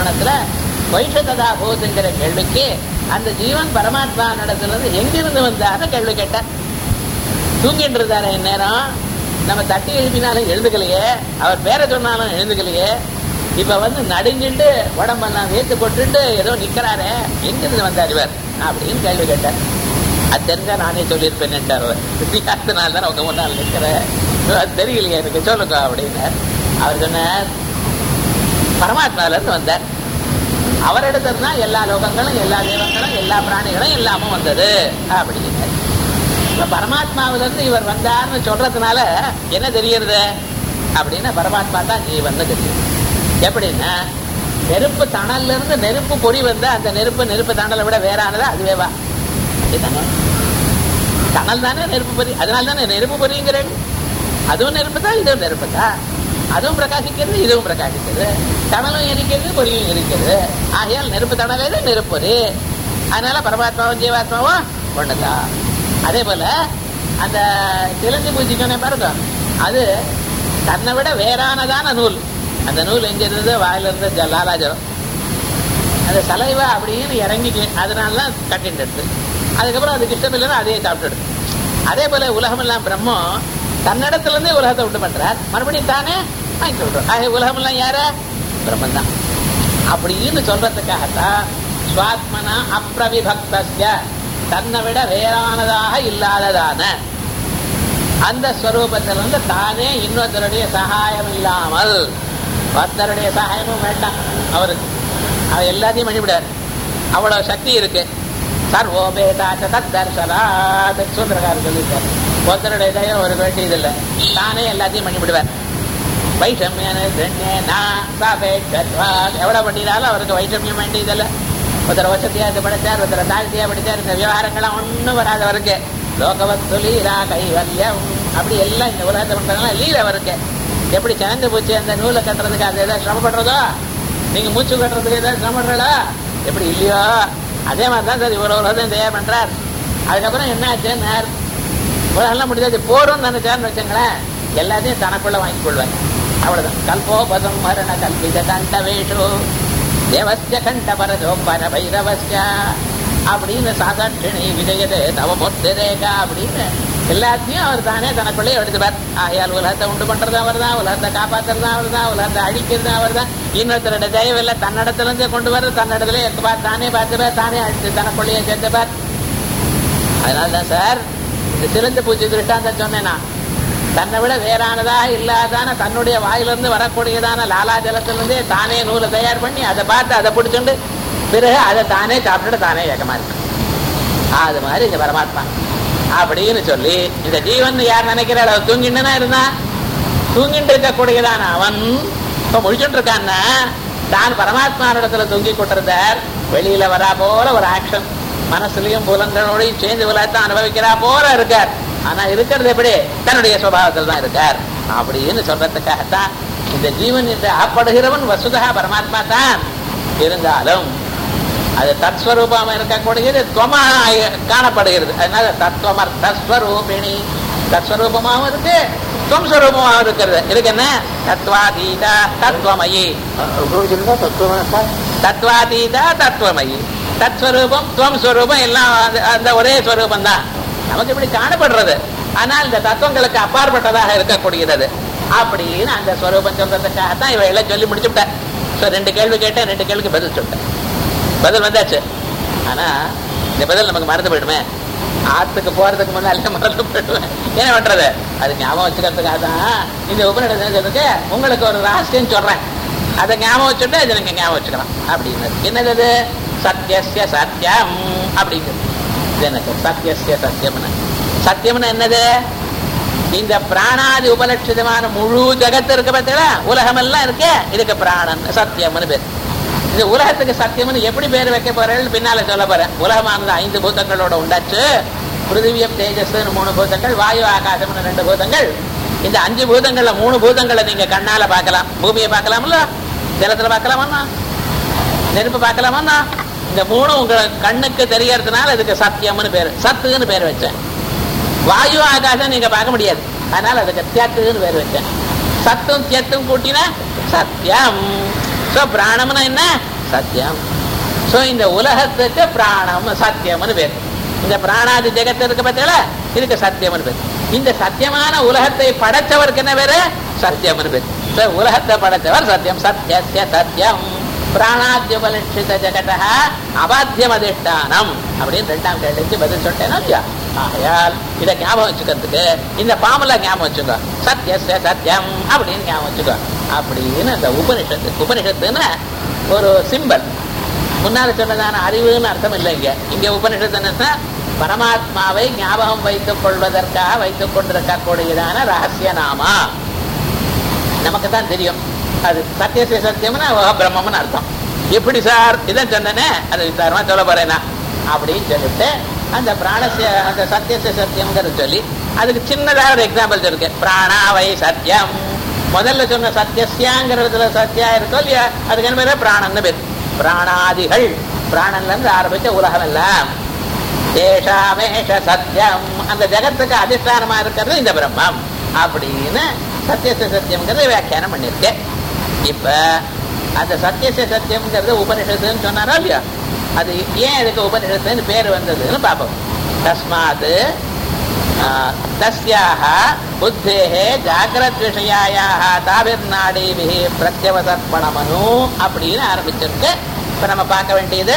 பிரகரணத்துல வைஷததா பூத்துங்கிற கேள்விக்கு அந்த ஜீவன் பரமாத்மா நடத்துறது எங்கிருந்து வந்தாரு கேள்வி கேட்டார். தூங்கிட்டு இருந்தாரு இந்நேரம், நம்ம தட்டி எழுப்பினாலும் எழுந்துக்கலையே, அவர் பேரை சொன்னாலும் எழுந்துக்கலையே, இப்ப நடுங்கிட்டு உடம்பெல்லாம் வேத்து போட்டுட்டு ஏதோ நிக்கிறாரு, எங்கிருந்து வந்தார் இவர் அப்படின்னு கேள்வி கேட்டார். அது தெரிஞ்சா நானே சொல்லியிருப்பேன். அவர் வித்தியாசத்தினால தான் உங்க முன்னால் நிற்கிறேன், அது தெரியலையே எனக்கு சொல்லுங்க அப்படின்னு. அவர் சொன்னார், பரமாத்மால இருந்து வந்தார். அவரிடத்துல தான் எல்லா லோகங்களும் எல்லா தேவங்களும் எல்லா பிராணிகளும் எல்லாமும் வந்தது அப்படின்னு. இப்ப பரமாத்மாவிலிருந்து இவர் வந்தார்னு சொல்றதுனால என்ன தெரியுது அப்படின்னா பரமாத்மா தான் ஜீவன் தெரியும். எப்படின்னா நெருப்பு தணல்ல இருந்து நெருப்பு பொறி வந்தா அந்த நெருப்பு தணலை விட வேறானதா அதுவேவா? தணல் தானே நெருப்பு பொறி, அதனால தானே நெருப்பு பொறிங்கிறேன். அதுவும் நெருப்பு தான், இதுவும் நெருப்பு தான். அதுவும் பிரகாசிக்கிறது, இதுவும் பிரகாசிக்கிறது. தணலும் எரிக்கிறது, பொறியும் எரிக்கிறது. ஆகையால் நெருப்பு தணல் எது, நெருப்பொறி. அதனால பரமாத்மாவும் ஜீவாத்மாவும் ஒண்ணுதான். அதே போல அந்த சிலந்தி பூச்சிக்கோனே பாருங்க, அது தன்னை விட வேறானதான நூல். அந்த நூல் எங்க இருந்தது, வாயில இருந்த லாலாஜலம், அந்த சலைவா அப்படின்னு இறங்கி அதனாலதான் கட்டிட்டு எடுத்து, அதுக்கப்புறம் அதுக்கு இஷ்டம் இல்லைன்னா அதையே சாப்பிட்டு. அதே போல உலகம் எல்லாம் பிரம்மம் தன்னிடத்துல இருந்தே உலகத்தை உண்டு பண்றார், மறுபடியும் தானே வாங்கி சொல்றோம். ஆக உலகம் எல்லாம் யார, பிரம்மன் தான் அப்படின்னு சொல்றதுக்காகத்தான் ஸ்வாத்மனா அப்ரவிபக்தஸ்ய, தன்னை விட வேறானதாக இல்லாததான அந்த ஸ்வரூபத்திலிருந்து தானே இன்னொருத்தருடைய சகாயம் இல்லாமல், ஒருத்தருடைய சகாயமும் வேண்டாம் அவருக்கு, அவர் எல்லாத்தையும் பண்ணிவிடார், அவ்வளவு சக்தி இருக்கு. சர்வோபேதாச்ச தத்தர்ஷனாத் சூத்திரக்காரர் சொல்லிட்டார். ஒருத்தருடைய தயம் ஒரு வேண்டியதில்லை, தானே எல்லாத்தையும் பண்ணிவிடுவார். வைஷமியன் எவ்வளவு பண்ணினாலும் அவருக்கு வைஷமியம் வேண்டியதில்லை. ஒருத்தர் வசதியாக படித்தார், ஒருத்தர் தாழ்த்தியா படித்தார், இந்த விவகாரங்கள்லாம் ஒன்றும் வராது அவருக்கு. லோகவத்து லீலா கைவல்யம் அப்படி எல்லாம் இந்த உலகத்தை பண்றதுனால லீல அவருக்கு. எப்படி சனந்து பூச்சி அந்த நூலை கட்டுறதுக்கு அது ஏதாவது சிரமப்படுறதோ, நீங்க மூச்சு கட்டுறதுக்கு ஏதாவது சிரமப்படுறா எப்படி இல்லையோ, அதே மாதிரிதான் சார் இவ்வளவு உலகத்தையும் தயார் பண்றார். அதுக்கப்புறம் என்ன ஆச்சுன்னு உலகெல்லாம் முடிஞ்சாச்சு போறோம்னு நினைச்சாருன்னு வச்சுங்களேன், எல்லாத்தையும் தனக்குள்ள வாங்கிக் கொள்வார். அவ்வளவுதான். கல்போபதம் மரண கல்பித கண்ட வேஷோ தேவஸ்ய கண்ட பரதோ பர பைரவஸ்ய அப்படின்னு சாதாட்சிணி விஜயதே தவமொத்தரேகா அப்படின்னு எல்லாத்தையும் அவர் தானே தனக்குள்ளே எடுத்துப்பார். ஆகையால் உலகத்தை உண்டு பண்றது அவர் தான், உலகத்தை காப்பாற்றுறது அவர் தான், உலகத்தை அழிக்கிறது அவர் தான். இன்னொருத்தருடைய தயவில்லை, தன்னிடத்துல இருந்தே கொண்டு வர, தன்னிடத்துல தானே பார்த்துப்பார், தானே அழித்து தனக்குள்ளேயே சேர்த்துப்பார். அதனால்தான் சார் இந்த சிறந்த பூச்சி திருஷ்டாந்தம் சொன்னேன்னா, தன்னை விட வேறானதா இல்லாதான தன்னுடைய வாயிலிருந்து வரக்கூடியதான லாலா ஜலத்திலிருந்தே தானே நூலை தயார் பண்ணி அதை பார்த்து அதை பிடிச்சுண்டு பிறகு அதை தானே சாப்பிட்டுட்டு தானே ஏகமா இருக்கு. அது மாதிரி இந்த பரமாத்மா அப்படின்னு சொல்லி இந்த ஜீவன் யார் நினைக்கிறாள், தூங்கிட்டுனா இருந்தா தூங்கிட்டு இருக்கக்கூடியதான அவன் இப்ப முடிச்சுட்டு இருக்கான்னா தான் பரமாத்மா இடத்துல தூங்கி கொண்டிருந்தார். வெளியில வரா போல ஒரு ஆக்ஷன், மனசுலயும் புலங்களோடையும் சேர்ந்து உலகத்தை அனுபவிக்கிறா போல இருக்கார். ஆனா இருக்கிறது எப்படி, தன்னுடைய சுபாவத்தில் தான் இருக்கார் அப்படின்னு சொல்றதுக்காகத்தான் இந்த ஜீவன் என்று ஆப்படுகிறவன் வசுதா பரமாத்மா தான். இருந்தாலும் அது தத்ஸ்வரூபமா இருக்கக்கூடியது துவமாக காணப்படுகிறது. அதனால தத்துவமர்த்தஸ்வரூபிணி, தத்ஸ்வரூபமாகவும் இருக்கு துவம் ஸ்வரூபமாகவும் இருக்கிறது. இருக்கு என்ன, தத்வாதீதா தத்துவமயி, தத்வாதீதா தத்துவமயி, தத்ஸ்வரூபம் துவம் ஸ்வரூபம் எல்லாம் அந்த ஒரே ஸ்வரூபம் தான் நமக்கு இப்படி காணப்படுறது. ஆனால் இந்த தத்துவங்களுக்கு அப்பாற்பட்டதாக இருக்கக்கூடியது அப்படின்னு அந்த ஸ்வரூபம் சொல்றதுக்காகத்தான் இவ எல்லாம் சொல்லி முடிச்சுட்டேன். ரெண்டு கேள்வி கேட்டேன், ரெண்டு கேள்விக்கு பதில் சொல்லிட்டேன். பதில் வந்தாச்சு. ஆனா இந்த பதில் நமக்கு மறந்து போயிடுமே, ஆத்துக்கு போறதுக்கு முன்னாலே மறந்து போயிடுவேன். என்ன பண்றது, அது ஞாபகம் வச்சுக்கிறதுக்காக தான் இந்த உபநிடதத்துக்கு உங்களுக்கு ஒரு ரகசியம் சொல்றேன். அதை ஞாபகம் வச்சுட்டு அதை நீங்க ஞாபகம் வச்சுக்கலாம் அப்படின்னு. என்னது, சத்தியஸ்ய சத்தியம் அப்படிங்கிறது. எனக்கு சத்தியஸ்ய சத்தியம்னு, சத்தியம்னு என்னது, இந்த பிராணாதி உபலட்சிதமான முழு ஜகத்து இருக்க பார்த்தீங்களா, உலகம் எல்லாம் இருக்கு, இதுக்கு பிராணன் சத்தியம்னு பேர். இந்த உலகத்துக்கு சத்தியம்னு எப்படி பேர் வைக்க போறேன்னு பின்னால சொல்ல போறேன். உலகமானது 5 பூதங்களோட உண்டாச்சு. பிருத்திவியம் தேஜஸ் 3 பூதங்கள், வாயு ஆகாசம்னு 2 பூதங்கள். இந்த 5 பூதங்கள்ல 3 பூதங்களை நீங்க கண்ணால பார்க்கலாம். பூமியை பார்க்கலாம்ல, ஜலத்துல பார்க்கலாமா, நெருப்பு பார்க்கலாமா. இந்த 3 உங்க கண்ணுக்கு தெரியறதுனால அதுக்கு சத்தியம்னு பேரு, சத்துன்னு பேர் வச்சேன். வாயு ஆகாசம் நீங்க பார்க்க முடியாது, அதனால அதுக்கு தியத்துன்னு பேர் வச்சேன். சத்தும் தியத்தும் கூட்டினா சத்தியம். சோ பிராணம்னா என்ன? சத்தியம். சோ இந்த உலகத்துக்கு பிராணம் சத்தியம்னு பேர். இந்த பிராணாதி ஜெகத்து இருக்கு பார்த்தீங்களா, இதுக்கு சத்தியம்னு பேர். இந்த சத்தியமான உலகத்தை படைச்சவருக்கு என்ன பேரு? சத்தியம்னு பேர். உலகத்தை படைச்சவர் சத்தியம். சத்தியஸ்ய சத்தியம் பிராணாத்யுபலட்சித ஜெகதா அபாத்தியம் அதிஷ்டானம் அப்படின்னு 2ஆம் கேள்விக்கு பதில் சொல்லிட்டேன்னா இல்லையா? ஆகையால் இதை ஞாபகம் வச்சுக்கிறதுக்கு இந்த பாமுல ஞாபகம் வச்சுக்கோ, சத்தியஸ்ய சத்தியம் அப்படின்னு ஞாபகம் வச்சுக்கோ. அப்படின்னு அந்த உபனிஷத்துன்னு ஒரு சிம்பல். முன்னால சொன்னதான அறிவுன்னு அர்த்தம் இல்லை. இங்க உபனிஷத்து பரமாத்மாவை ஞாபகம் வைத்துக் கொள்வதற்காக வைத்துக் கொண்டிருக்கக்கூடியதான ரகசிய நாமா. நமக்கு தான் தெரியும் அது சத்தியசிய சத்தியம்னா பிரம்மம்னு அர்த்தம். எப்படி சார் இதான் சொன்னேனே, அது விசாரமா சொல்ல போறேனா அப்படின்னு சொல்லிட்டு அந்த பிராணசிய அந்த சத்தியசிய சத்தியம்ங்கிறது சொல்லி அதுக்கு சின்னதாக ஒரு எக்ஸாம்பிள் இருக்கு. பிராணாவை சத்தியம். முதல்ல சொன்ன சத்தியசியாங்கிறதுல சத்தியா இருக்கோ இல்லையா, அதுக்கு என்ன பேரு? பிராணன்னு பேர். பிராணாதிகள், பிராணன்ல இருந்து ஆரம்பிச்ச உலகம் எல்லாம் ஏஷாமேஷ சத்தியம், அந்த ஜெகத்துக்கு அதிஷ்டானமா இருக்கிறது இந்த பிரம்மம் அப்படின்னு சத்தியசிய சத்தியம்ங்கிறத வியாக்கியானம் பண்ணிருக்கேன். இப்ப அந்த சத்தியசிய சத்தியம்ங்கிறது உபனிஷத்துன்னு சொன்னாரா இல்லையா, அது ஏன் இதுக்கு உபனிஷத்துன்னு பேர் வந்ததுன்னு பார்ப்போம். தஸ்மாத் தஸ்யாக புத்தேஹே ஜாகிரத் விஷயாயாக தாபிர்நாடிபிஹி பிரத்யவசர்ப்பணமனு அப்படின்னு ஆரம்பிச்சிருக்கு. இப்ப நம்ம பார்க்க வேண்டியது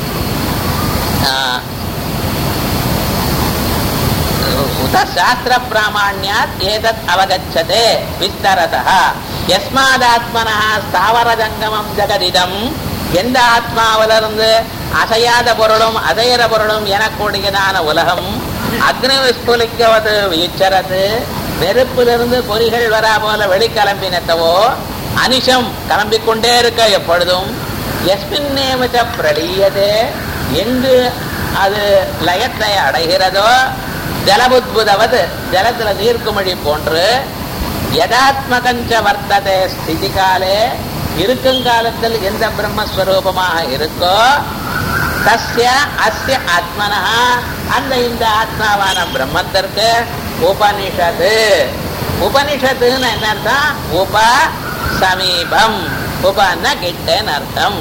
சாஸ்திர பிராமாண்யாத் ஏதத் அவகச்சதே விஸ்தரதः யஸ்மாதாத்மனः ஸ்தாவர ஜங்கமம் ஜெகதிதம். எந்த ஆத்மாவிலிருந்து அசையாத பொருளும் அசையற பொருளும் எனக்கூடியதான உலகம் அக்னி விஸ்புலிக்கவது வீச்சரது, நெருப்பிலிருந்து பொறிகள் வரா போல வெளிக்கிளம்பினத்தவோ அனிஷம் கிளம்பிக்கொண்டே இருக்க எப்பொழுதும் எஸ்மின்னேவச்ச பிரளீயதே, எங்கு அது லயத்தை அடைகிறதோ ஜலபுத்புதவது ஜலத்துல நீர்க்குமழி போன்று யதாத்மகஞ்ச வர்த்ததே ஸ்திதி காலே, இருக்கும் காலத்தில் எந்த பிரம்மஸ்வரூபமாக இருக்கோ தஸ்ய அஸ்ய ஆத்மனா அந்த இந்த ஆத்மாவான பிரம்மத்திற்கு உபனிஷத்து. உபனிஷத்துன்னு என்ன அர்த்தம்? உப சமீபம். உபன்னா கிட்டன்னு அர்த்தம்.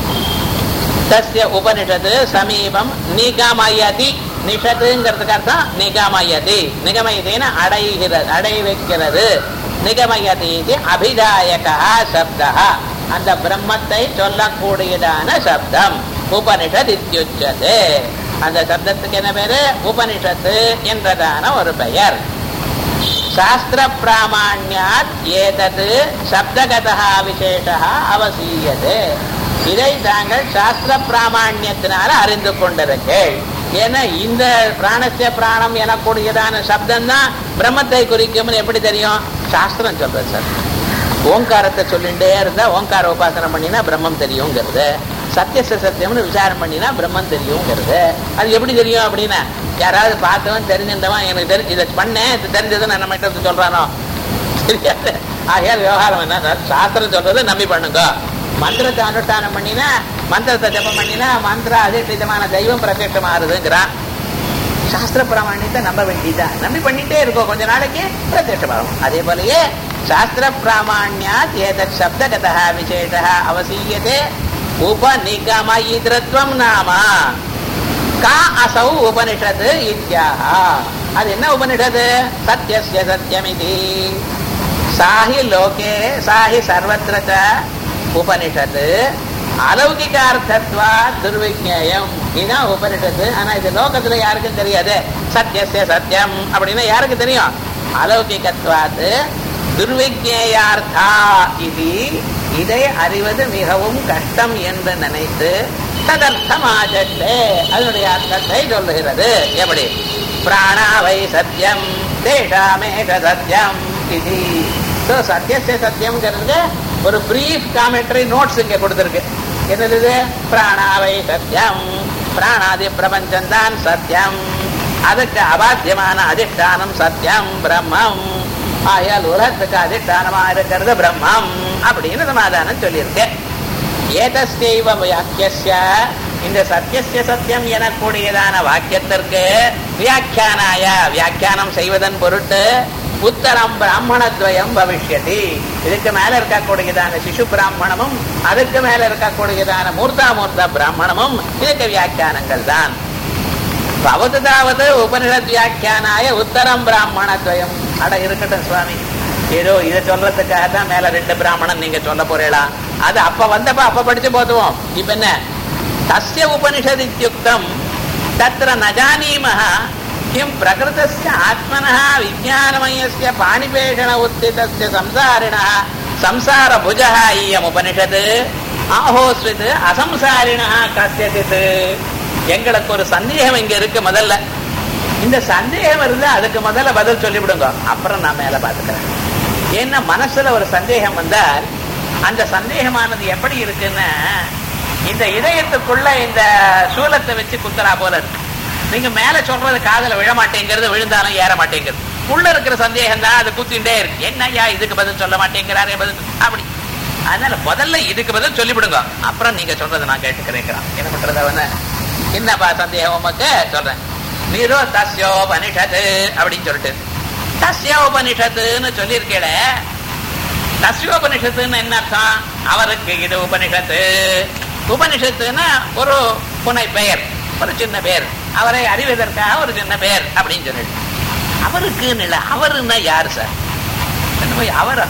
தஸ்ய உபனிஷத்து சமீபம் நிகமயதி. நிஷத்துங்கிறதுக்கு அர்த்தம் நிகமயதி. நிகமயதின்னு அடைகிறது, அடை வைக்கிறது. நிகமயதி அபிதாயகா சப்தா, அந்த பிரம்மத்தை சொல்லக்கூடியதான சப்தம் உபனிஷத் இத்யுச்சதே. அந்த சப்தத்துக்கு என்ன பேரு? உபனிஷத்து என்றதான ஒரு பெயர். சாஸ்திர பிராமாண்யாத் ஏதது சப்தகதா விசேஷா அவசீயதே. இதை தாங்கள் சாஸ்திர பிராமாண்யத்தினால அறிந்து கொண்டிருக்கேள். ஏன்னா இந்த பிராணசிய பிராணம் எனக்கூடியதான சப்தம் தான் பிரம்மத்தை குறிக்கும்னு எப்படி தெரியும்? சாஸ்திரம் சொல்றது சார். ஓங்காரத்தை சொல்லிட்டே இருந்தா ஓங்கார உபாசனம் பண்ணினா பிரம்மம் தெரியுங்கிறது, சத்தியச சத்தியம்னு விசாரம் பண்ணினா பிரம்மம் தெரியுங்கிறது. அது எப்படி தெரியும் அப்படின்னா, யாராவது பார்த்தவன் தெரிஞ்சிருந்தவன் எனக்கு தெரிஞ்சு இதை பண்ணேன் இது தெரிஞ்சதுன்னு நம்ம கிட்ட சொல்றானோ தெரியாது. ஆகையால் விவகாரம் என்ன சார்? சாஸ்திரம் சொல்றது நம்பி பண்ணுங்க. மந்திரத்தை அனுஷ்டானம் பண்ணினா, மந்திரத்தை ஜபம் பண்ணினா மந்திர அதிஷ்டிதமான தெய்வம் பிரத்யட்சமாகுதுங்கிறான். சாஸ்திர பிராமணியத்தை நம்ப வேண்டியதான். நம்பி பண்ணிட்டே இருக்கோம், கொஞ்ச நாளைக்கு பிரத்யட்சமாகும். அதே போலயே சாஸ்திர பிராமாண்யாத் ஏதத் சப்தகதா விசேஷா அவசீயதே உபநிகமயித்ரத்வம் நாம கா அசௌ உபனிஷத் இத்யாஹ. அது என்ன உபனிஷத்? சத்யஸ்ய சத்யமிதி சாஹி லோகே சாஹி சர்வத்ர ச உபனிஷத் அலௌகிகார்த்தத்வா துர்விஜ்ஞேயம். இதுதான் உபனிஷத்து. ஆனா இது லோகத்துல யாருக்கும் தெரியாது. சத்யஸ்ய சத்யம் அப்படின்னா யாருக்கு தெரியும்? அலௌகிகத்வாத் துர்விஜ்ஞேயார்த்தா இது. இதை அறிவது மிகவும் கஷ்டம் என்று நினைத்து ததர்த்தமாஜே அதனுடைய அர்த்தத்தை சொல்லுகிறது. எப்படி? பிராணாவை சத்யம் தேஷாமேஷ சத்யம் இது. சத்யஸ்ய சத்யம்ங்கிறது ஒரு பிரீஃப் காமெண்ட்ரி நோட்ஸ் இங்க கொடுத்திருக்கு. என்னது? பிராணாவை சத்யம், பிராணாதி பிரபஞ்சம் தான் சத்தியம், அதுக்கு அபாத்தியமான அதிஷ்டானம் சத்தியம் பிரம்மம். ஆயால் உலகத்துக்கு அதிஷ்டானமா இருக்கிறது பிரம்மம் அப்படின்னு சமாதானம் சொல்லியிருக்கேன். ஏதஸ்யைவ வாக்கியஸ்ய, இந்த சத்யஸ்ய சத்தியம் எனக்கூடியதான வாக்கியத்திற்கு வியாக்கியானாய வியாக்கியானம் செய்வதன் பொருட்டு உத்தரம் பிராமணத்வயம் பவிஷ்யதி. இதுக்கு மேல இருக்கக்கூடியதான சிசு பிராமணமும் அதுக்கு மேல இருக்கக்கூடியதான மூர்த்தா பிராமணமும் இதுக்கு வியாக்கியானங்கள் தான். பவதுதாவது உபனிஷத் வியாக்கியானாய உத்தரம் பிராமணத்வயம். அட இருக்கட்டும் சுவாமி, ஏதோ இதை சொல்றதுக்காக தான் மேல 2 பிராமணன் நீங்க சொல்ல போறீங்களா? அது அப்ப வந்தப்ப அப்ப படிச்சு போதுவோம். இப்ப என்ன தஸ்ய உபனிஷத் இத்யுக்தம் தத்ர நஜானீமஹ கிம் பிரகிருதஸ்ய ஆத்மனஹ விஞ்ஞானமயஸ்ய பாணிபேஷண உத்திதஸ்ய சம்சாரிணஹ சம்சார புஜஹ இயம் உபனிஷத் ஆஹோஸ்வித் அசம்சாரிணஹ கஸ்யசித். எங்களுக்கு ஒரு சந்தேகம் இங்க இருக்கு. முதல்ல இந்த சந்தேகம் இருந்தா அதுக்கு முதல்ல பதில் சொல்லிவிடுங்க, அப்புறம் நான் மேல பாத்துக்கிறேன். ஏன்னா மனசுல ஒரு சந்தேகம் வந்தால் அந்த சந்தேகமானது எப்படி இருக்குன்னா இந்த இதயத்துக்குள்ள இந்த சூலத்தை வச்சு குத்துறா போல இருக்கு. நீங்க மேல சொல்றது காதல விழ மாட்டேங்கிறது, விழுந்தாலும் ஏற மாட்டேங்கிறது. உள்ள இருக்கிற சந்தேகம் தான் அது குத்திண்டே இருக்கு. என்னையா இதுக்கு பதில் சொல்ல மாட்டேங்கிறாரே பதில் அப்படி. அதனால முதல்ல இதுக்கு பதில் சொல்லிவிடுங்க, அப்புறம் நீங்க சொல்றதை நான் கேட்டுக்கிறேன். என்ன பண்றது அவன என்னப்பா சந்தேகம் உமக்கு சொல்றேன். நீரோ தஸ்யோபனிஷத்து அப்படின்னு சொல்லிட்டு தஸ்யோபனிஷத்துன்னு சொல்லியிருக்கேட. தஸ்யோபனிஷத்துன்னு என்ன அர்த்தம்? அவருக்கு இது உபனிஷத்து. உபனிஷத்துன்னா ஒரு புனை பெயர், ஒரு சின்ன பெயர், அவரை அறிவதற்காக ஒரு சின்ன பெயர் அப்படின்னு சொல்லிட்டு. அவருக்குன்னு இல்லை, அவருன்னா யாரு சார்? அவர்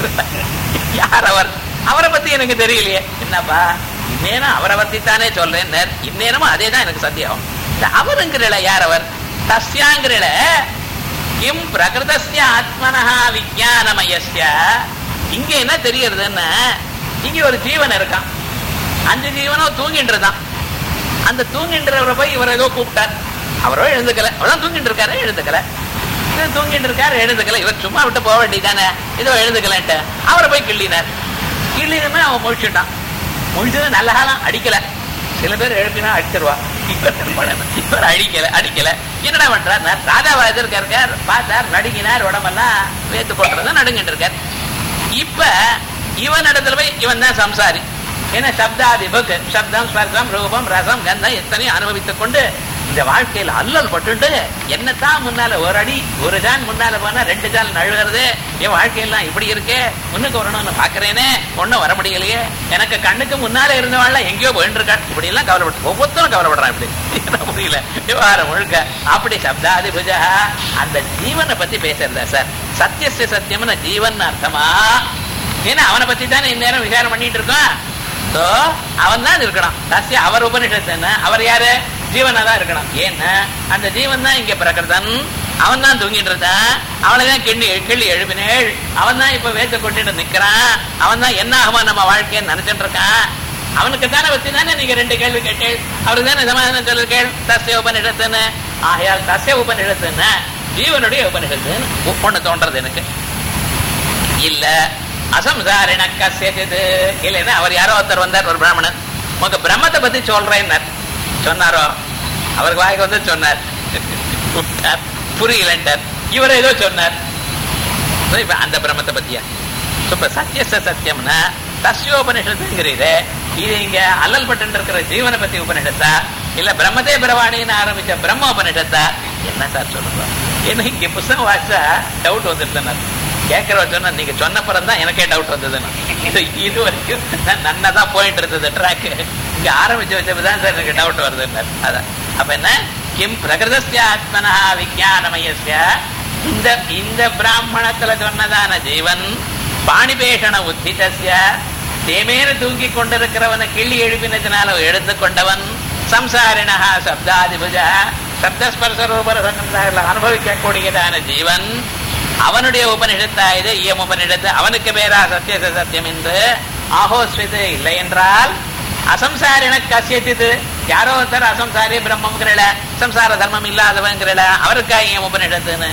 யார்? அவர் அவரை பத்தி எனக்கு தெரியலையே. என்னப்பா இன்னேனும் அவரை பத்தி தானே சொல்றேன். இன்னேனமும் அதே தான் எனக்கு சந்தேகம். அவருங்கிறல யார்? அவர் தஸ்யாங்கிறல கிம் பிரகிருதஸ்ய ஆத்மனஹா விஞ்ஞானமயஸ்ய. இங்க என்ன தெரியறதுன்னா இங்க ஒரு ஜீவன் இருக்கான். அந்த ஜீவனும் தூங்கின்றதான். அந்த தூங்கின்றவரை போய் இவர் ஏதோ கூப்பிட்டார், அவரோ எழுந்துக்கல. அவ்வளவு தூங்கிட்டு இருக்காரு, எழுந்துக்கல. தூங்கிட்டு இருக்காரு, எழுந்துக்கல. இவர் சும்மா விட்டு போக வேண்டியதானே, ஏதோ எழுந்துக்கலன்ட்டு அவரை போய் கிள்ளினார். கிள்ளினுமே அவன் முழிச்சுட்டான். முழிச்சது நல்ல காலம் அடிக்கல. சில பேர் எழுப்பினா அடிச்சிருவா, இவர் அடிக்கல. என்னடா பண்றார்? ராஜாவா எதிர்க்கார், பார்த்தார், நடுங்கினார், உடம்பெல்லாம் வேத்து போட்டுறத நடுங்கிட்டு இருக்கார். இப்ப இவன் இடத்துல போய் இவன் தான் சம்சாரி. ஏன்னா சப்தாதிபக், சப்தம் ஸ்பர்சம் ரூபம் ரசம் கந்தம் எத்தனையும் அனுபவித்துக் கொண்டு இந்த வாழ்க்கையில அல்லல் பட்டு என்னத்தான் முன்னால ஒரு அடி ஒரு ஜான் முன்னால போனா 2 ஜான் நழுகிறது. என் வாழ்க்கையெல்லாம் இப்படி இருக்கே, முன்னுக்கு வரணும்னு பாக்குறேனே, ஒன்னும் வர முடியலையே, எனக்கு கண்ணுக்கு முன்னால இருந்தவாழ்ல எங்கேயோ போயிட்டு இருக்கா, இப்படி எல்லாம் கவலைப்பட்டு ஒவ்வொருத்தரும் கவலைப்படுறான். இப்படி புரியல விவகாரம் முழுக்க. அப்படி சப்தாதிபுஜா அந்த ஜீவனை பத்தி பேசுறதா சார்? சத்தியஸ்ய சத்தியம்னு ஜீவன் அர்த்தமா? ஏன்னா அவனை பத்தி தானே இந்நேரம் விசாரம் பண்ணிட்டு இருக்கோம். அவன் தான் இருக்கணும். தஸ்ய அவர் உபனிஷத்து. அவர் யாரு? ஜீவனா தான் இருக்கணும். ஏன்னா அந்த ஜீவன் தான் இங்க பிரகிருதன். அவன் தான் தூங்கிட்டு இருக்கான். அவனைதான் கிள்ளி எழுப்பினேள். அவன் தான் இப்ப வேத்த கொண்டு நிக்கிறான். அவன் தான் என்ன ஆகுமா நம்ம வாழ்க்கைன்னு நினைச்சிட்டு இருக்கான். அவனுக்கு தானே பத்தி தானே நீங்க 2 கேள்வி கேட்டேள். அவருக்கு தானே சமாதானம் சொல்லிருக்கேள். தஸ்ய உபனிஷத்துன்னு. ஆகையால் தஸ்ய உபனிஷத்துன்னு ஜீவனுடைய உபனிஷத்துன்னு ஒண்ணு தோன்றது எனக்கு. இல்ல அசம்சாரிண கஸ்யசித். இல்லைன்னா அவர் யாரோ ஒருத்தர் வந்தார், ஒரு பிராமணன், உங்க பிரம்மத்தை பத்தி சொல்றேன் சொன்னாரோ, அவருக்கு வாய்க்கு வந்து சொன்னார், புரியலன்றார். இவர் ஏதோ சொன்னார், இப்ப அந்த பிரம்மத்தை பத்தியா? இப்ப சத்தியச சத்தியம்னா தஸ்யோபனிஷத்துங்கிறது இது இங்க அல்லல் பட்டு இருக்கிற ஜீவனை பத்தி உபனிஷத்தா இல்ல பிரம்மதே பிரவாணின்னு ஆரம்பிச்ச பிரம்ம உபனிஷத்தா? என்ன சார் சொல்லுங்க. ஏன்னா இங்க புத்தகம் வாசிச்சா டவுட் வந்துருந்தேன். கேட்கற சொன்னா நீங்க சொன்னப்புறம் தான் எனக்கே டவுட் வந்ததுன்னு. இது வரைக்கும் நன்னதான் போயிட்டு இருந்தது ட்ராக்கு. இங்க ஆரம்பிச்சு வச்சப்பதான் சார் எனக்கு டவுட் வருதுன்னு. அதான் அப்ப என்ன கிம் பிரகிருதஸ்ய ஆத்மனா விஞ்ஞானமயஸ்ய. இந்த பிராமணத்துல சொன்னதான ஜீவன் பாணிபேஷண உத்திதஸ்ய தேமேன தூங்கி கொண்டிருக்கிறவனை கிள்ளி எழுப்பினதுனால எழுந்து கொண்டவன் சம்சாரிணா சப்தாதிபுஜ சப்தஸ்பர்சரூபரசங்கள் அனுபவிக்கக்கூடியதான ஜீவன் அவனுடைய உபனிஷத்தா இது இயம் உபனிஷத்து. அவனுக்கு பேரா சத்திய சத்தியம் என்று ஆஹோஸ்விது. இல்லை என்றால் அசம்சாரின கசியத்து. யாரோ ஒருத்தர் அசம்சாரி பிரம்மங்கிறல சம்சார தர்மம் இல்லாதவங்கிறல அவருக்கா இயம் உபனிஷத்துன்னு.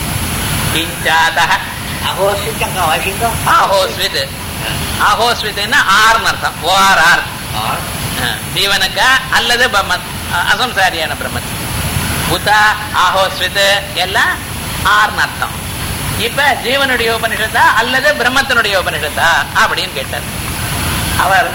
ஆஹோஸ்வித். ஆஹோஸ்வித்னா ஆர்னு அர்த்தம். ஓஆர்ஆர் ஜீவனுக்கா அல்லது அசம்சாரியான பிரம்மன். புத்தா ஆஹோஸ்வித் எல்லாம் ஆர்னு அர்த்தம். இப்ப ஜீவனுடைய உபனிஷத்தா அல்லது பிரம்மத்தினுடைய உபனிஷத்தா அப்படின்னு கேட்டார் அவர்.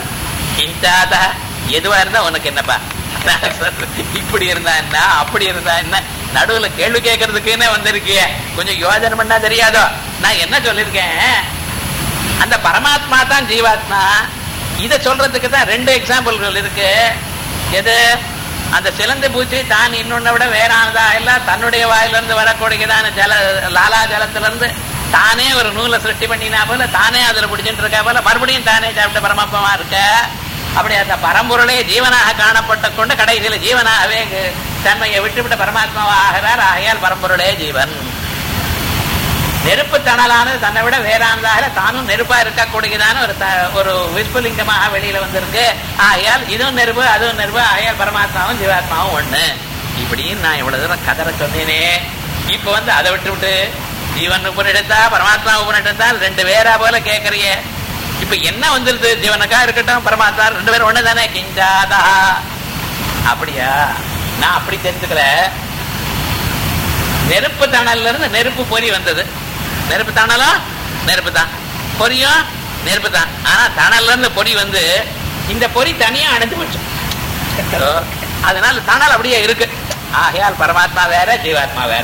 எதுவா இருந்தா உனக்கு என்னப்பா, இப்படி இருந்தா என்ன அப்படி இருந்தா என்ன, நடுவுல கேள்வி கேட்கறதுக்குன்னே வந்திருக்கிய, கொஞ்சம் யோஜனை பண்ணா தெரியாதோ? நான் என்ன சொல்லிருக்கேன், அந்த பரமாத்மா தான் ஜீவாத்மா. இத சொல்றதுக்கு தான் 2 எக்ஸாம்பிள்கள் இருக்கு. எது? அந்த சிலந்து பூச்சி தான் இன்னொன்ன விட வேறானதா இல்ல, தன்னுடைய வாயிலிருந்து வரக்கூடியதான லாலா ஜலத்திலிருந்து தானே ஒரு நூலை சிருஷ்டி பண்ணினா போல, தானே அதுல பிடிச்சிட்டு இருக்கா போல, மறுபடியும் தானே சாப்பிட்ட பரமாத்மாவா இருக்க. அப்படி அந்த பரம்பொருளே ஜீவனாக காணப்பட்ட கொண்டு கடைசியில ஜீவனாகவே தன்மையை விட்டுவிட்ட பரமாத்மாவா ஆகிறார். ஆகையால் பரம்பொருளே ஜீவன். நெருப்பு தணலானது தன்னை விட வேறானதாக தானும் நெருப்பா இருக்கக்கூடியதான ஒரு விஸ்புலிங்கமாக வெளியில வந்திருக்கு. ஆகையால் இதுவும் நெருப்பு அதுவும் நெருப்பு. ஆகையால் பரமாத்மாவும் ஜீவாத்மாவும் ஒண்ணு. இப்படின்னு நான் இவ்வளவு தூரம் கதற சொன்னேனே. இப்ப அதை விட்டு ஜீவன் உபனிடத்தா பரமாத்மா உபனிடத்தா 2 பேரா போல கேட்கறிய. இப்ப என்ன வந்துருது? ஜீவனுக்கா இருக்கட்டும் பரமாத்மா 2 பேரும் ஒண்ணுதானே. கிஞ்சாதா? அப்படியா? நான் அப்படி தெரிஞ்சுக்கல. நெருப்பு தணல்ல இருந்து நெருப்பு பொறி வந்தது. நெருப்பு தணலும் நெருப்பு தான், பொரியும் நெருப்பு தான். ஆனா தணல்ல இருந்து பொறி இந்த பொறி தனியா அணைஞ்சு போச்சு. அதனால தணல் அப்படியே இருக்கு. ஆகையால் பரமாத்மா வேற ஜீவாத்மா வேற.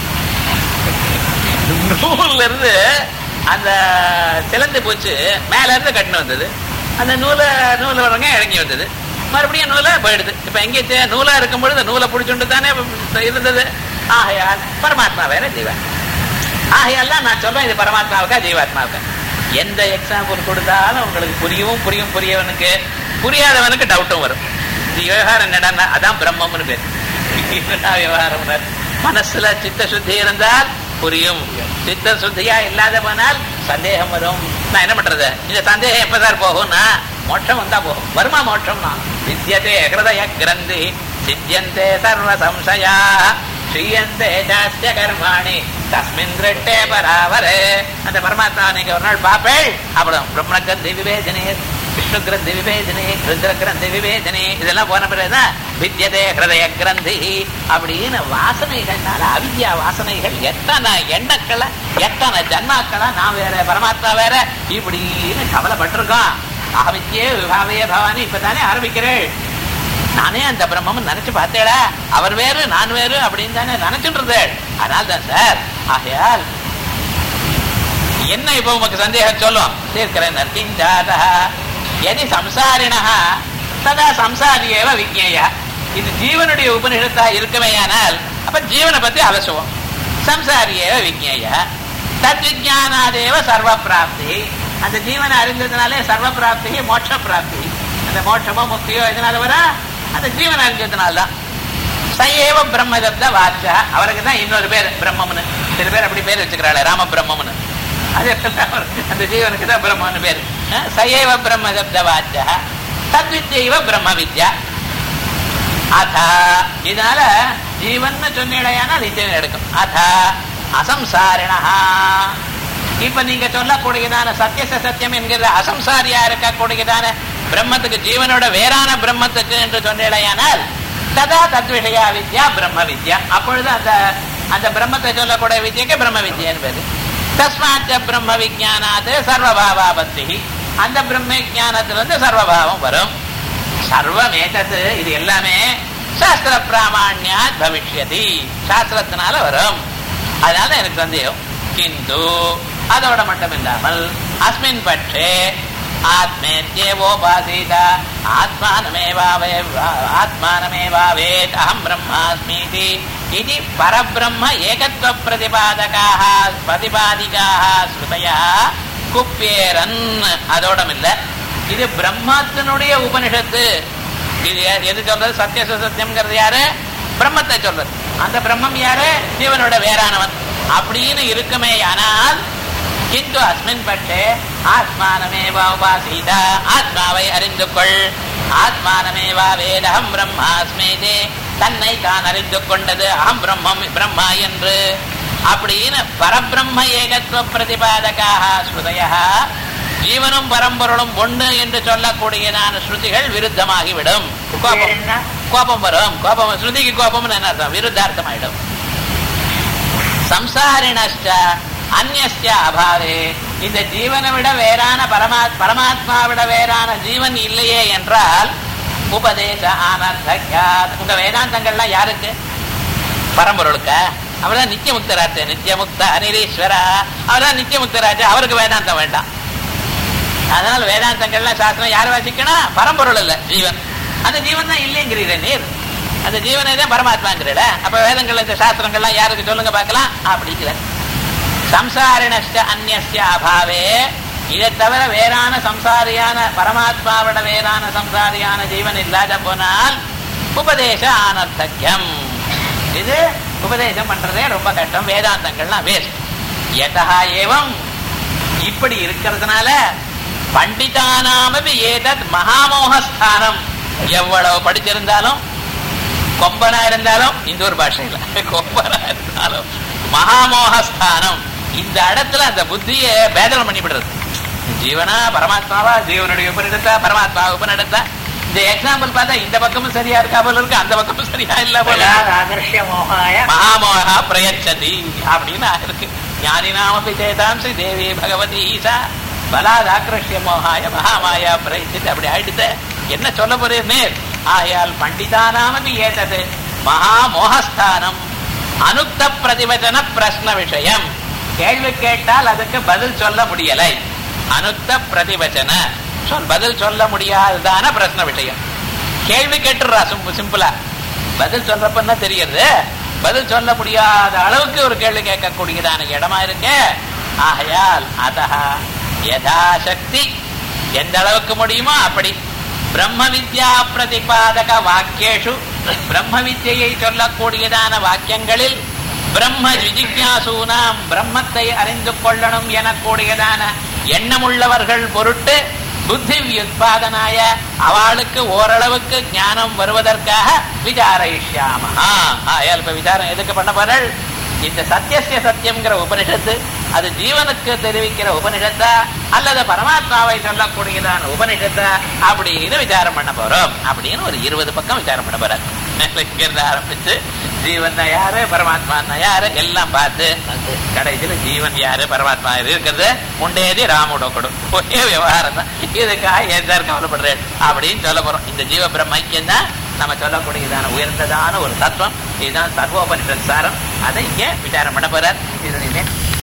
நூல்ல இருந்து அந்த சிலந்து பூச்சு மேல இருந்து கட்டினு வந்தது. அந்த நூல் வரங்க இறங்கி வந்தது. மறுபடியும் நூலை போயிடுது. இப்ப எங்கே நூலா இருக்கும் பொழுது நூலை பிடிச்சுட்டு தானே இருந்தது. ஆகையால் பரமாத்மா வேற ஜீவாத்மா. ஆகையால் தான் நான் சொல்றேன், இது பரமாத்மாவுக்கா ஜீவாத்மாவுக்கா. எந்த எக்ஸாம்பிள் கொடுத்தாலும் உங்களுக்கு புரியும் புரியவனுக்கு, புரியாதவனுக்கு டவுட்டும் வரும். இது விவகாரம் என்னடா, அதான் பிரம்மம்னு பேர். விவகாரம் மனசுல சித்த சுத்தி இருந்தால் புரியும், சித்த சுத்தியா இல்லாத போனால் சந்தேகம் வரும். நான் என்ன பண்றது? இந்த சந்தேகம் எப்பதான் போகும்னா மோட்சம் வந்தா போகும். வருமா மோட்சம்னா? வித்யதே ஹிருதய கிரந்தி சித்யந்தே சர்வ சம்சயா ஸ்ரீயந்தே ஜாஸ்ய கர்மாணி தஸ்மின் திருட்டே பராவரே. அந்த பரமாத்மா நீங்க ஒரு நாள் பாப்பேள். அப்புறம் பிரம்ம கிரந்தி விவேஜனே, விஷ்ணு கிரந்தி விவேஜனே, ருத்ர கிரந்தி விவேஜனே, இதெல்லாம் போன பிறகுதான் வித்யதே ஹிருதய கிரந்தி அப்படின்னு வாசனைகள்னால அவித்யா வாசனைகள் எத்தனை எண்ணக்களை எத்தனை ஜன்மாக்களா நான் வேற பரமாத்மா வேற இப்படின்னு கவலைப்பட்டிருக்கோம். அவித்யே விபாவையே பவானி இப்பதானே ஆரம்பிக்கிறேன். நானே அந்த பிரம்மம் நினைச்சு பார்த்தேடா, அவர் வேறு நான் வேறு அப்படின்னு தானே நினைச்சுட்டு இருந்தேன். அதனால தான் சார். ஆகையால் என்ன இப்ப உமக்கு சந்தேகம் சொல்லும் தீர்க்கிறேன். எதி சம்சாரிணா ததா சம்சாரியேவ விஜ்ஞேயா. இது ஜீவனுடைய உபநிஷத்தா இருக்குமேயானால் அப்ப ஜீவனை பத்தி அலசுவோம். சம்சாரியேவ விஜ்ஞேயா தத் விஜானாதேவ சர்வ பிராப்தி. அந்த ஜீவனை அறிந்ததுனாலே சர்வ பிராப்தி மோட்ச பிராப்தி. அந்த மோட்சமோ முக்தியோ எதனால வர? அந்த ஜீவன் அறிஞ்சதுனால்தான். சயேவ பிரம்மதப்த வாச்சா. அவருக்கு தான் இன்னொரு பேர் பிரம்மம்னு. சில பேர் அப்படி பேர் வச்சுக்கிறாள், ராம பிரம்மம்னு. அது அந்த ஜீவனுக்கு தான் பிரம்மன்னு பேரு. சயேவ பிரம்மதப்த வாச்சா தத்வித்யைவ பிரம்ம வித்யா. அதா இதனால ஜீவன் சொன்னிடையானா நிச்சயம் எடுக்கும். அதா அசம்சாரிணா. இப்ப நீங்க சொல்லக்கூடியதான சத்தியச சத்தியம் என்கிற அசம்சாரியா இருக்கக்கூடியதான பிரம்மத்துக்கு ஜீவனோட வேறான பிரம்மத்துக்கு என்று சொன்னிடையானால் ததா தத்விஷயா வித்யா பிரம்ம வித்யா. அப்பொழுது அந்த அந்த பிரம்மத்தை சொல்லக்கூடிய வித்யக்கு பிரம்ம வித்யான்னு பேரு. தஸ்மாச்ச பிரம்ம விஜானாத் சர்வபாவாபத்தி. அந்த பிரம்ம விஜானத்திலிருந்து சர்வபாவம் வரும். சர்வமேதது இது எல்லாமே சாஸ்திர பிராமாண்யாத் பவிஷ்யதி. சாஸ்திரத்தினால வரும். அதனால எனக்கு சந்தேகம். கிந்து அதோட மட்டும் இல்லாமல் அஸ்மின் பட்சே ஆத்மேத்யேவோபாசீத ஆத்மானமேவாவேத் அஹம் பிரம்மாஸ்மீதி இது பரபிரம்ம ஏகத்வ பிரதிபாதகாக பிரதிபாதிகாக ஸ்ருதயா குப்பேரன். அதோடம் இல்ல, இது பிரம்மத்தினுடைய உபனிஷத்து. இது எது சொல்றது? சத்திய சத்தியம்ங்கிறது யாரு? பிரம்மத்தை சொல்றது. அந்த பிரம்மம் யாரு? ஜீவனோட வேறானவன் அப்படின்னு இருக்குமே. ஆனால் கிந்து அஸ்மின் பட்டே ஆத்மானமேவா உபாசீத. ஆத்மாவை அறிந்து கொள். ஆத்மானமேவா வேதஹம் பிரம்மாஸ்மீதி. தன்னை தான் அறிந்து கொண்டது அகம் பிரம்மம் பிரம்மா என்று. அப்படின்னு பரபிரம்ம ஏகத்துவ பிரதிபாதகாக ஸ்ருதயா. ஜீவனும் பரம்பொருளும் ஒண்ணு என்று சொல்லக்கூடியதான ஸ்ருதிகள் விருத்தமாகிவிடும். கோபம் வரும். கோபம் ஸ்ருதிக்கு கோபம் என்ன அர்த்தம்? விருத்தார்த்தமாயிடும். சம்சாரிணஷ்ட அந்நிய அபாவே. இந்த ஜீவனை விட வேறான பரமாத்மாவிட வேறான ஜீவன் இல்லையே என்றால் உபதேச ஆனந்தக்யாத். உங்க வேதாந்தங்கள்லாம் யாருக்கு? பரம்பொருளுக்க அவர்தான் நித்தியமுக்தராஜ, நித்தியமுக்த அனிரீஸ்வரா, அவர்தான் நித்தியமுக்தராஜ. அவருக்கு வேதாந்தம் வேண்டாம். அதனால வேதாந்தங்கள்லாம் சாஸ்திரம் யார் வாசிக்கணும்? பரம்பொருள் இல்ல, ஜீவன். அந்த ஜீவன் தான் இல்லைங்கிறீர நீர், அந்த ஜீவனே தான் பரமாத்மாங்கிறீட. அப்ப வேதங்கள்ல இந்த சாஸ்திரங்கள்லாம் யாருக்கு சொல்லுங்க பார்க்கலாம் அப்படிங்கிற. சம்சாரிணஸ்ட அந்நிய அபாவே, இதை தவிர வேறான சம்சாரியான பரமாத்மாவோட வேறான சம்சாரியான ஜீவன் இல்லாத போனால் உபதேச அனர்த்தக்கியம். இது உபதேசம் பண்றதே ரொம்ப கஷ்டம், வேதாந்தங்கள்லாம் வேஸ்ட். யதா ஏவம், இப்படி இருக்கிறதுனால பண்டிதானாமபி ஏதத் மகாமோகஸ்தானம், எவ்வளவு படிச்சிருந்தாலும் கொம்பனா இருந்தாலும், இந்த ஒரு பாஷையில கொம்பனா இருந்தாலும் மகாமோகஸ்தானம், இந்த இடத்துல அந்த புத்தியை பேதனம் பண்ணிவிடுறது. ஜீவனா பரமாத்மாவா, ஜீவனுடைய உபனிடத்தா பரமாத்மா உபனிடத்தா. இந்த எக்ஸாம்பிள் பார்த்தா இந்த பக்கமும் சரியா இருக்கா போல இருக்கு, அந்த பக்கமும் சரியா இல்ல போல. மகாமோகா பிரயச்சதி அப்படின்னு இருக்கு. ஞானினாமபி சேதாம்சி தேவி பகவதி ஈசா பலாத் ஆக்ரஷ்ய மோகாய மகாமாயா பிரயச்சதி. அப்படி ஆயிடுது. என்ன சொல்ல போறேன்னு, ஆயால் பண்டிதானாமபி ஏதது மகாமோகஸ்தானம் அனுக்த பிரதிவச்சன பிரஷ்ன விஷயம். கேள்வி கேட்டால் அதுக்கு பதில் சொல்ல முடியலை. அனுக்த பிரதிவச்சன பதில் சொல்ல முடியாததான பிரஷ்ன விஷயம். கேள்வி கேட்டுறா சிம்பிளா, பதில் சொல்றப்பன்னா தெரியுது. பதில் சொல்ல முடியாத அளவுக்கு ஒரு கேள்வி கேட்கக்கூடியதான இடமா இருக்கு. ஆகையால் அதஹா யதாசக்தி, எந்த அளவுக்கு முடியுமோ அப்படி பிரம்ம வித்யா பிரதிபாதக வாக்கியேஷு, பிரம்ம வித்யை சொல்லக்கூடியதான வாக்கியங்களில் பிரம்ம ஜிஜிக்யாசூனாம், பிரம்மத்தை அறிந்து கொள்ளணும் எனக்கூடியதான எண்ணமுள்ளவர்கள் பொருட்டு புத்தி வியுத்பாதனாய, அவளுக்கு ஓரளவுக்கு ஞானம் வருவதற்காக விசாரயிஷ்யாமஹா. இப்ப விசாரம் எதுக்கு பண்ண போறாள்? இந்த சத்தியசிய சத்தியம்ங்கிற உபனிஷத்து அது ஜீவனுக்கு தெரிவிக்கிற உபனிஷத்தா அல்லது பரமாத்மாவை சொல்லக்கூடியதான உபனிஷத்தா அப்படின்னு விசாரம் பண்ண போறோம். அப்படின்னு ஒரு 20 பக்கம் விசாரம் பண்ண போறாரு. இங்கிருந்து ஆரம்பிச்சு ஜீவன் யாரு பரமாத்மா யாரு எல்லாம் பார்த்து கடைசியில ஜீவன் யாரு பரமாத்மா யாரு இருக்கிறது முண்டேதி ராமுடோக்கடும் ஒரே விவகாரம் தான். இதுக்காக ஏன் கவலைப்படுறேன் அப்படின்னு சொல்ல போறோம். இந்த ஜீவ பிரம்ம ஐக்கியம் தான் நம்ம சொல்லக்கூடியதான உயர்ந்ததான ஒரு தத்துவம். இதுதான் சர்வோபனிஷத் சாரம். அதை இங்கே விசாரம் பண்ண போறார். இது